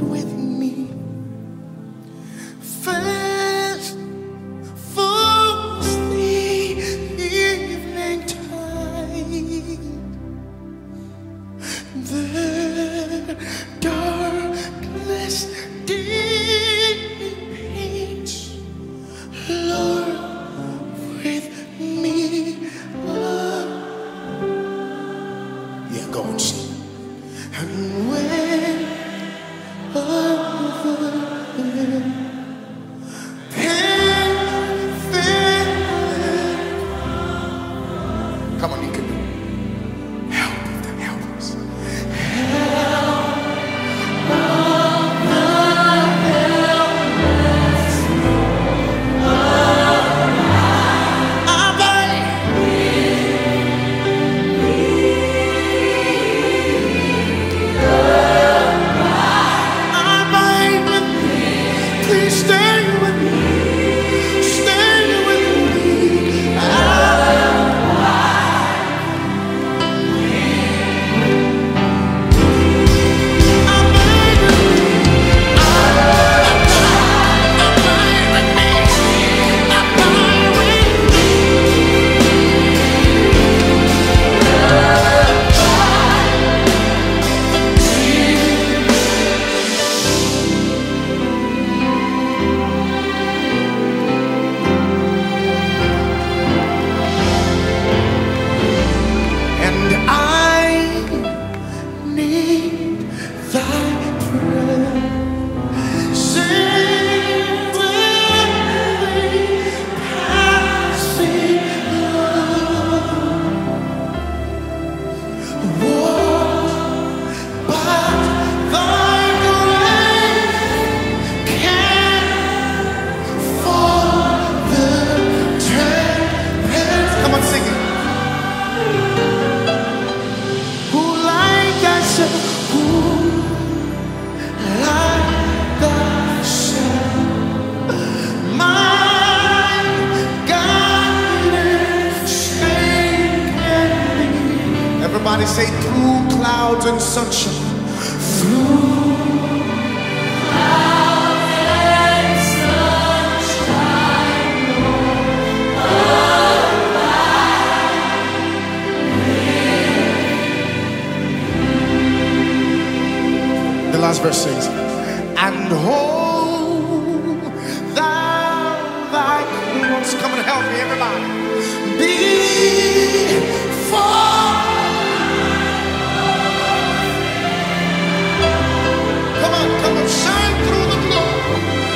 with me. First falls the evening tide, the darkness dissipates. Lord, with me, yeah, go and sing. And when come on, you can do it. Help them, help us. Please stay with me. Stay with me. And I need thy presence passing what but thy grace can for the tempest. Come on, sing it. Who like thyself, who like thyself, my guidance, stay in me. Everybody say through clouds and sunshine. Through the last verse says, and hold thou thy cross. Come and help me, everybody. Before. Come on, shine through the glory.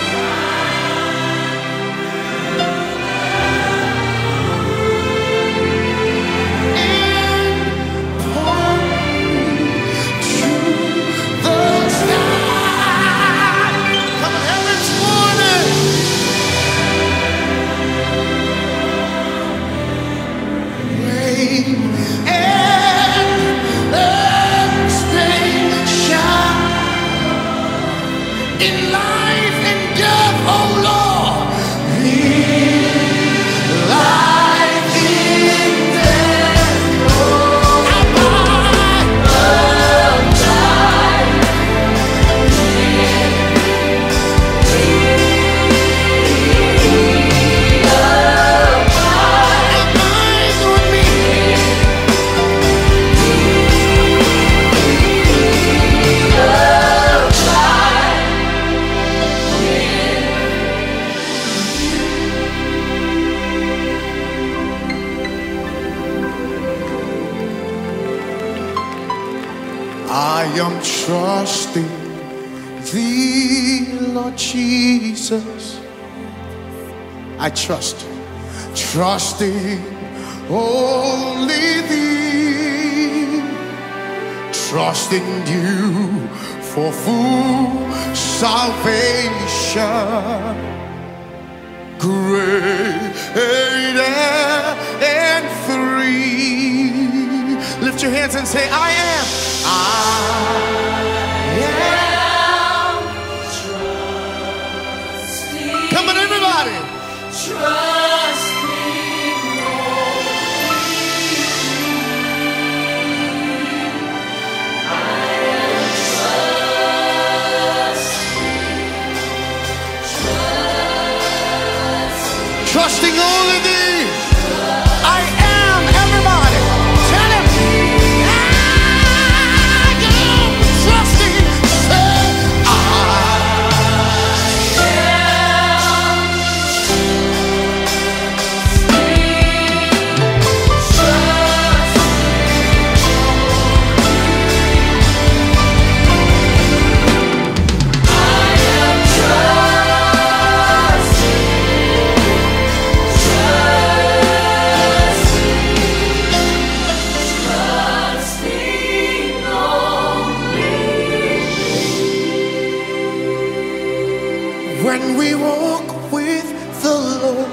And point to the sky. Come on, heaven's morning. Rain and expectation in life and death, oh Lord. Life in death, oh, abide with me. I am trusting thee, Lord Jesus. I trust you, trusting only thee, trusting you for full salvation. Great and free. Lift your hands and say, I am. I am trusting. Come on, everybody. Trusting only. I am trusting. trusting only thee. I am, everybody. Tell him, I am trusting. Say, when we walk with the Lord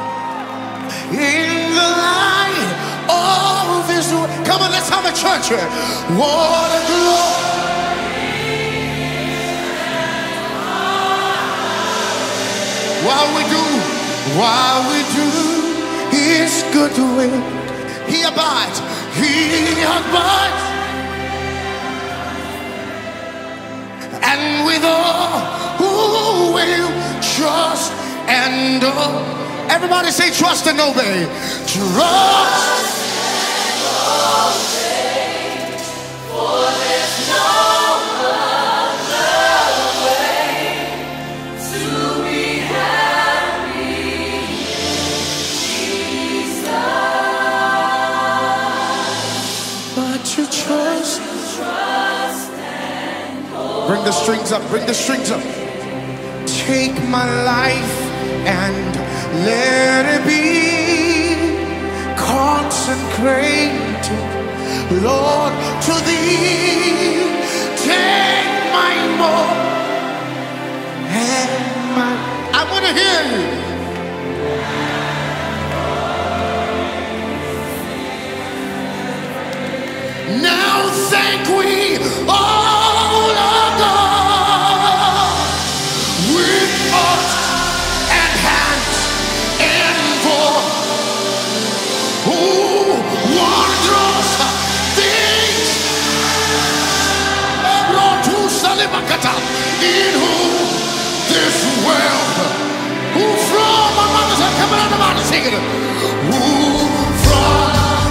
in the light of His word. Come on, let's have a church here. What a glory. While we do His good will, He abides. And with all who will trust and obey. Everybody say trust and obey. Trust and obey, for there's no other way to be happy in Jesus, but to trust. Bring the strings up, bring the strings up. Take my life and let it be consecrated, Lord, to thee. Take my more and my. I want to hear you. Now thank we all of God with us and hands and voice. Who wondrous things in whom this world, who from my mother's are coming out of my singing, who from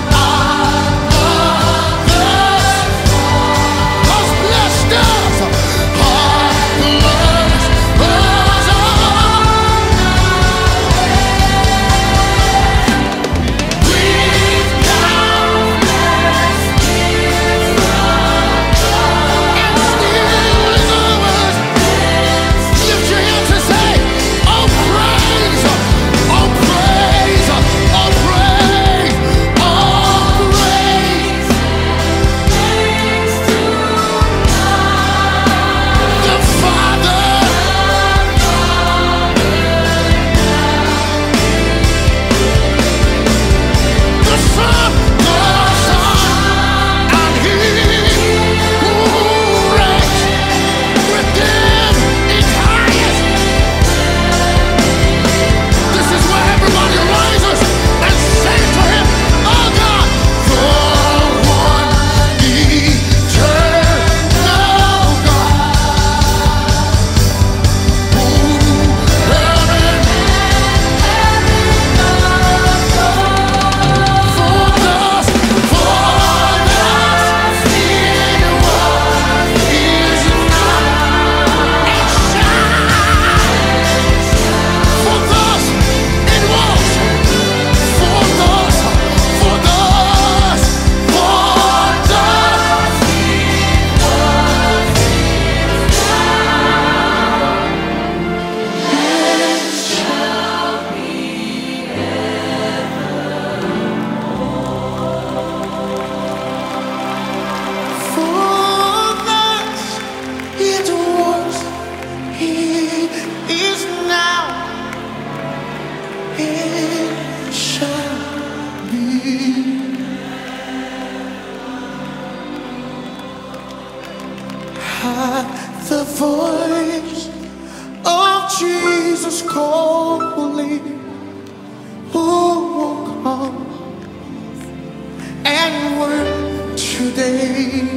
the voice of Jesus calling, who will come and work today.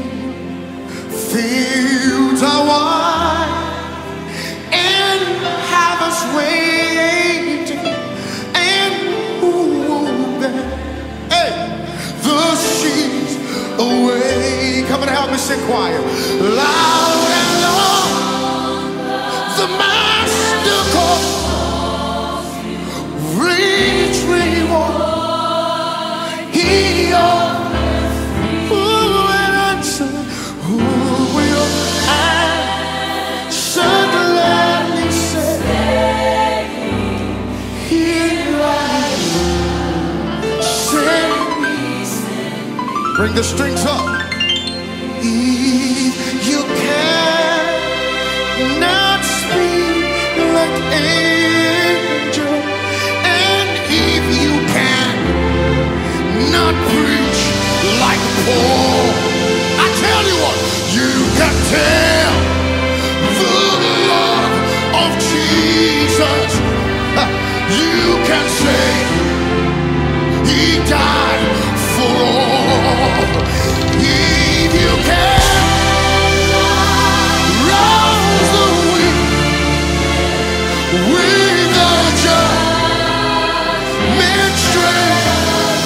Fields are wide and harvest waiting, sing choir. Loud and long, the master calls. Reach reward. He offers. Who will answer? Who will answer? Gladly say, here I am. Send me. Bring the strings up. If you cannot speak like angel, and if you cannot preach like Paul, I tell you what, you can tell the love of Jesus. You can say he died for all. If you can rouse the weak with the judgment strength,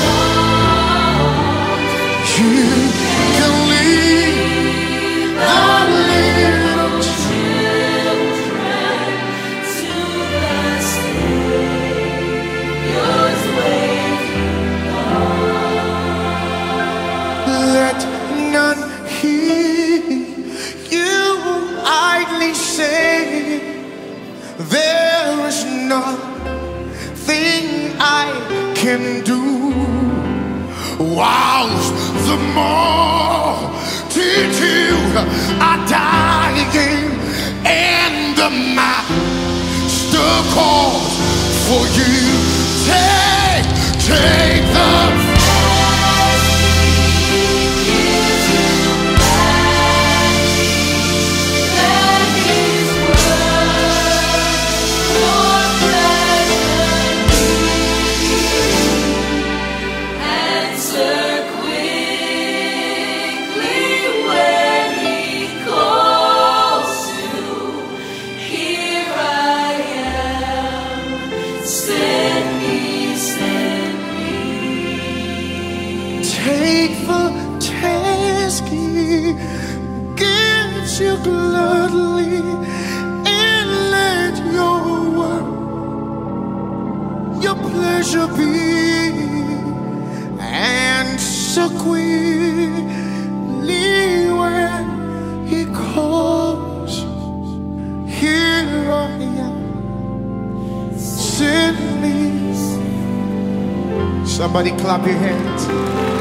you can lead the little children to the Savior's way. Let none hear you idly say, there is nothing I can do. Whilst the multitude are dying, and the master calls for you, take the take the task he gives you gladly, and let your work, your pleasure be, and so quickly when he calls, here I am, send me. Somebody clap your hands.